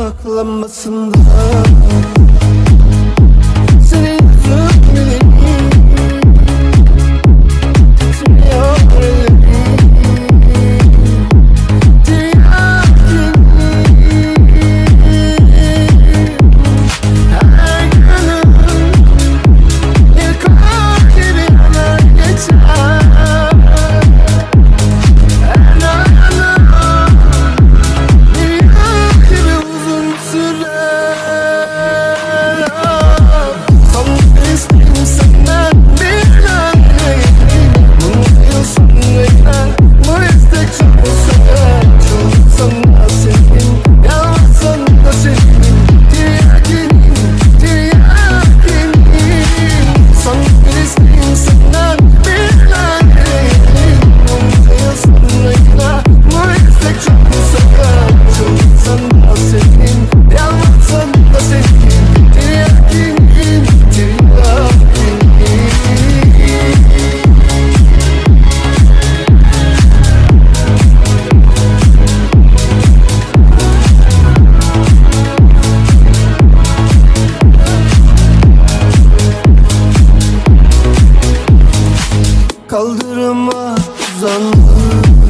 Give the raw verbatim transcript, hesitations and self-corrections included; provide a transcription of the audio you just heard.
saklanmasında. Senin yüzün bileğim titriyor ellerim. Her günüm bir kar gibi yanar geçer. Her anım bir yıl gibi uzun sürer. Son isteğim senden bir laneteyim. Mutlu yılsın bekler, bu istek çok sever. Çok sana sevdim, yalnız sana sevdim. Tiryakinim, tiryakinim. Son isteğim senden bir laneteyim. Mutlu yılsın bekler, bu istek çok sever. Çok sana sevdim, yalnız sana sevdim. Tiryakinim, tiryakinim. Kaldırıma uzandım,